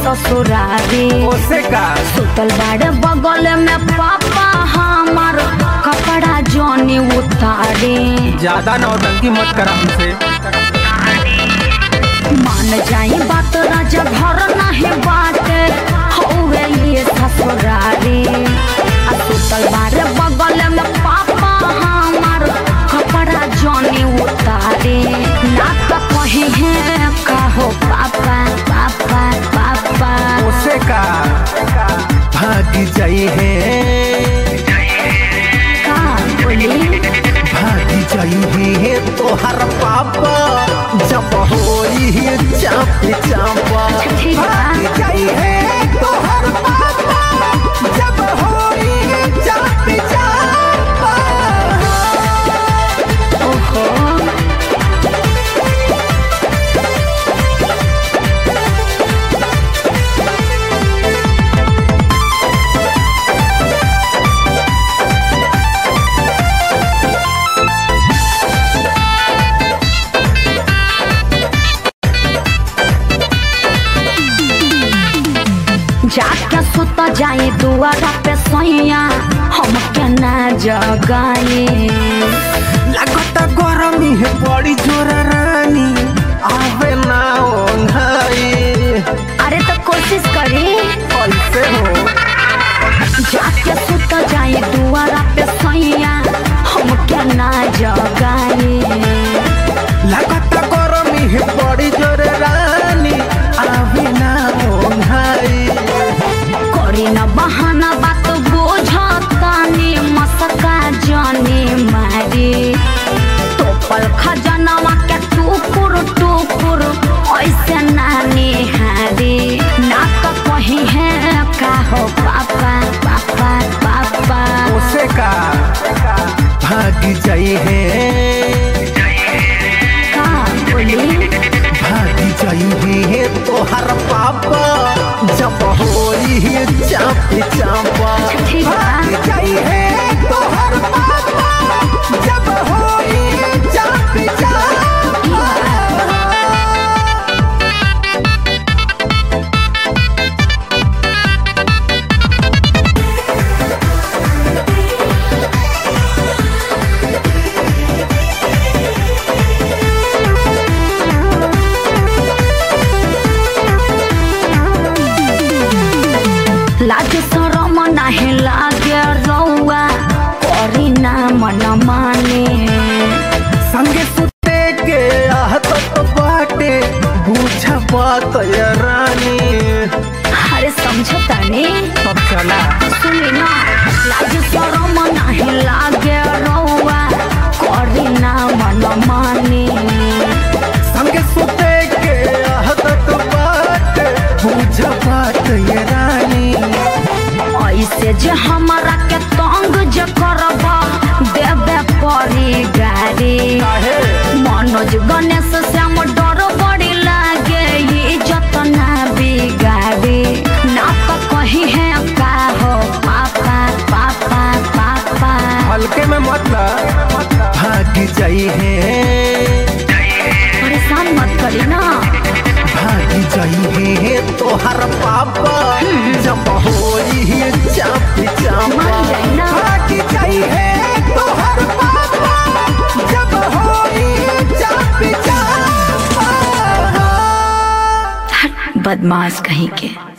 ससुरारी ओसे का सुतल बाड़े बगल में पापा हमार कपड़ा जोनी उतारे। ज्यादा नौटंकी मत कर हमसे। मान जाई बात राजा घर नहीं बाटे हौवे ये ससुरारी। सुतल बाड़े बगल में पापा हमार कपड़ा जोनी उतारे। ना तो कहीं है कहो पापा पापा पापा। ओसे का भाग जाई है का बोली भाग जाई है तोहर पापा जब होई है चाप चापा। भाग जाई है तोहर पापा जब होई है चाप चापा। ओहो जाके सुत जाए दुआरा पे सैया हम के ना जगाए। लगता गरमी है बड़ी जोर रानी आवे ना ओंघाई। अरे तो कोशिश करी कैसे हो जाके सुत जाए दुआरा पे सैया हम के ना जगाए। लगता गरमी है बड़ी जोर रानी आवे ना ओंघाई। करी न बहाना बात बुझतानी मसका जाने मारी। टोपल खजनवा के टुकुर टुकुर ऐसे नानी हारी। ना तो कहीं है का हो पापा पापा पापा। ओसे का भाग जाई है का बोली भाग जाई है तोहर पापा जब होई है चाप चापा। ठीक बा। भाग जाई है तोहर पापा जब होई है चाप चापा। लाज शरम नाही लागे रौआ करी ना मन माने। संगे सुते के आहत बाटे बुझ बात ये रानी। अरे समझो तानी सब चला सुनी ना लाज शरम नाही लागे रौआ करी ना मन माने। संगे सुते के आहत बाटे बुझ बात ये रानी। ऐसे जे हमरा के तंग जे करबा देबे परी गाड़ी। मनोज गणेश श्याम डर बड़ी लागे इज्जत ना बिगाड़ी। ना तो कहीं है का हो पापा पापा पापा। हल्के में मतलब भाग जाई है परेशान मत करी ना। भाग जाई है तोहर पापा जब होई है चाप चापा। मान जाई ना। भाग जाई है तोहर पापा जब होई है चाप चापा। बदमाश कहीं के।